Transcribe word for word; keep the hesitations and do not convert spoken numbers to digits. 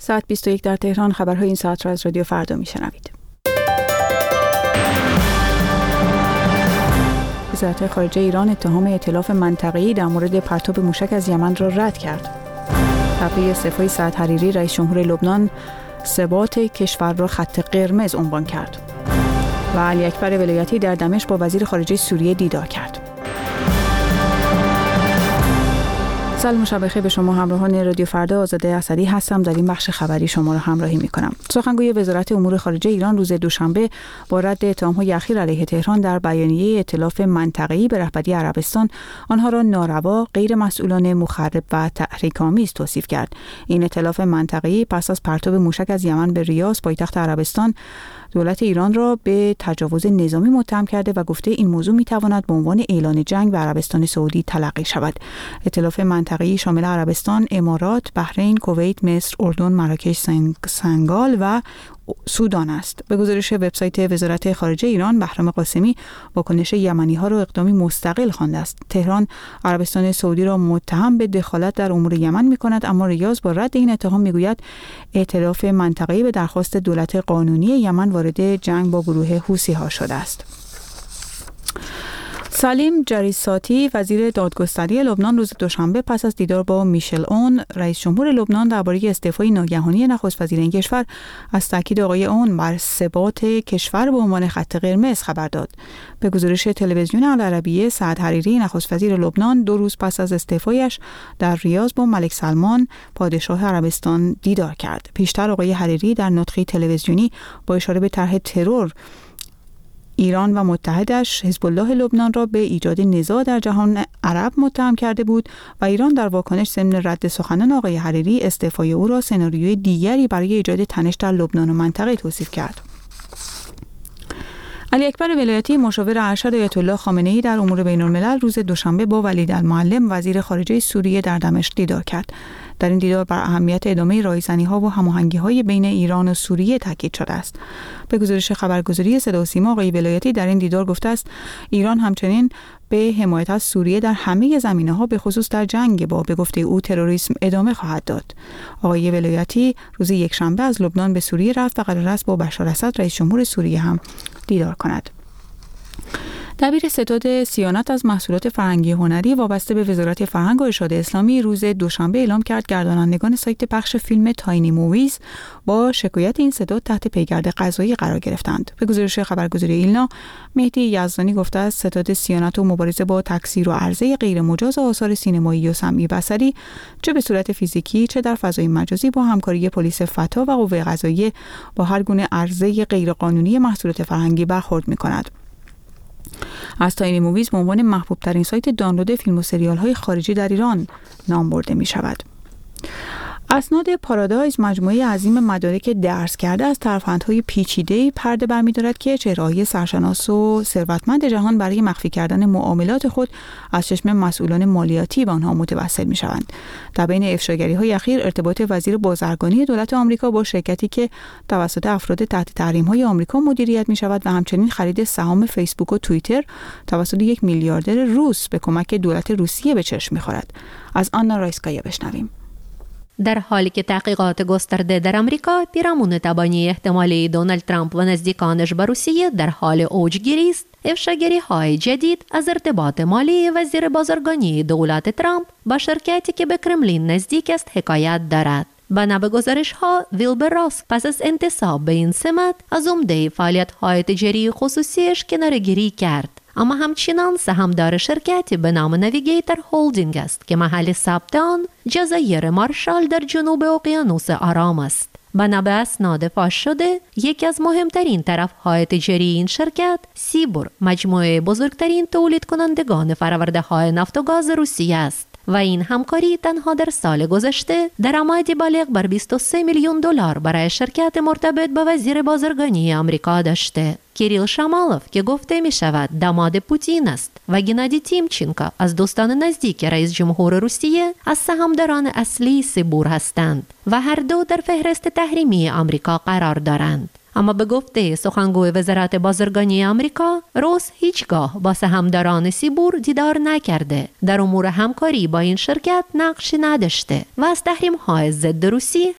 ساعت بیست و یک در تهران. خبرهای این ساعت را از رادیو فردا میشنوید. وزارت خارجه ایران اتهام ائتلاف منطقه‌ای در مورد پرتاب موشک از یمن را رد کرد. تبلیغ استعفای سعد حریری رئیس جمهور لبنان ثبات کشور را خط قرمز عنوان کرد. و علی اکبر ولایتی در دمشق با وزیر خارجه سوریه دیدار کرد. سلام شب بخیر به شما همراهان رادیو فردا. آزاده اسدی هستم. در این بخش خبری شما را همراهی می‌کنم. سخنگوی وزارت امور خارجه ایران روز دوشنبه با رد اتهام‌های اخیر علیه تهران در بیانیه ائتلاف منطقه‌ای به رهبری عربستان آنها را ناروا، غیر مسئولانه، مخرب و تحریک‌آمیز توصیف کرد. این ائتلاف منطقه‌ای پس از پرتاب موشک از یمن به ریاض پایتخت عربستان دولت ایران را به تجاوز نظامی متهم کرده و گفته این موضوع میتواند به عنوان اعلان جنگ به عربستان سعودی تلقی شود. ائتلاف منطقه‌ای شامل عربستان، امارات، بحرین، کویت، مصر، اردن، مراکش، سنگال و سودان است. به گزارش وبسایت وزارت خارجه ایران، بهرام قاسمی واکنش یمنی‌ها را اقدامی مستقل خوانده است. تهران عربستان سعودی را متهم به دخالت در امور یمن می‌کند، اما ریاض با رد این اتهام می‌گوید ائتلاف منطقه‌ای به درخواست دولت قانونی یمن وارد جنگ با گروه حوثی‌ها شده است. سلیم جریساتی وزیر دادگستری لبنان روز دوشنبه پس از دیدار با میشل اون رئیس جمهور لبنان درباره استعفای ناگهانی نخست وزیر این کشور از تاکید آقای اون بر ثبات کشور به عنوان خط قرمز خبر داد. به گزارش تلویزیون العربیه، سعد حریری نخست وزیر لبنان دو روز پس از استعفایش در ریاض با ملک سلمان پادشاه عربستان دیدار کرد. پیشتر آقای حریری در نطقی تلویزیونی با اشاره به طرح ترور ایران و متحدش حزب الله لبنان را به ایجاد نزاع در جهان عرب متهم کرده بود و ایران در واکنش ضمن رد سخنان آقای حریری استعفای او را سناریوی دیگری برای ایجاد تنش در لبنان و منطقه توصیف کرد. علی اکبر ولایتی مشاور ارشد آیت الله خامنه‌ای در امور بین الملل روز دوشنبه با ولید المعلم وزیر خارجه سوریه در دمشق دیدار کرد. در این دیدار بر اهمیت ادامه رایزنی‌ها و هماهنگی‌های بین ایران و سوریه تاکید شده است. به گزارش خبرگزاری صدا و سیما، آقای ولایتی در این دیدار گفته است ایران همچنین به حمایت از سوریه در همه زمینه‌ها به خصوص در جنگ با به گفته او تروریسم ادامه خواهد داد. آقای ولایتی روز یکشنبه از لبنان به سوریه رفت و قرار است با بشار اسد رئیس جمهور سوریه هم دیدار کند. دبیر ستاد صیانت از محصولات فرهنگی هنری وابسته به وزارت فرهنگ و ارشاد اسلامی روز دوشنبه اعلام کرد گردانندگان سایت پخش فیلم تاینی موویز با شکایت این ستاد تحت پیگرد قضایی قرار گرفتند. به گزارش خبرگزاری ایلنا، مهدی یزدانی گفته است ستاد صیانت و مبارزه با تکثیر و عرضه غیر مجاز آثار سینمایی و سمعی بصری چه به صورت فیزیکی چه در فضای مجازی با همکاری پلیس فتا و قوه قضاییه با هر گونه عرضه غیرقانونی محصولات فرهنگی برخورد می‌کند. از تاینی موویز به عنوان محبوب ترین سایت دانلود فیلم و سریال های خارجی در ایران نام برده می شود. اسناد پارادایز مجموعه عظیم مدارک درس کرده از ترفندهای پیچیده پرده برمی‌دارد که چهره‌های سرشناس و ثروتمند جهان برای مخفی کردن معاملات خود از چشم مسئولان مالیاتی به آنها متوسل می‌شوند. در بین افشاگری‌های اخیر ارتباط وزیر بازرگانی دولت آمریکا با شرکتی که توسط افراد تحت تحریم‌های آمریکا مدیریت می‌شود و همچنین خرید سهام فیسبوک و توییتر توسط یک میلیاردر روس به کمک دولت روسیه به چشم می‌خورد. از آنا رایسکایا بشنویم. در حالی که تحقیقات گسترده در آمریکا پیرامون تبانی احتمالی دونالد ترامپ و نزدیکانش به روسیه در حال اوجگیری است، افشاگری‌های جدید از ارتباط مالی وزیر بازرگانی دولت ترامپ با شرکتی که به کرملین نزدیک است حکایت دارد. بنا به گزارش‌ها، ویلبر راس پس از انتصاب به این سمت از عمده فعالیت‌های تجاری خصوصیش کناره‌گیری کرد. اما همچنان سهامدار شرکتی به نام نویگیتر هولدینگ است که محل ثبت آن جزایر مارشال در جنوب اقیانوس آرام است. بنا به اسناد فاش شده، یکی از مهمترین طرف‌های تجاری این شرکت، سیبور، مجموعه بزرگترین تولید کنندگان فرآورده‌های نفت و گاز روسیه است. و این همکاری تنها در سال گذشته درآمدی بالغ بر بیست و سه میلیون دلار برای شرکت مرتبط با وزیر بازرگانی آمریکا داشته. کیریل شامالوف که گفته می شود داماد پوتین است و گنادی تیمچینکا از دوستان نزدیک رئیس جمهور روسیه از سهامداران اصلی سیبور هستند و هر دو در فهرست تحریمی آمریکا قرار دارند. اما به گفته سخنگوی وزارت بازرگانی آمریکا، روس هیچگاه با سهامداران سیبور دیدار نکرده، در امور همکاری با این شرکت نقشی نداشته و از تحریم‌های ضد روسی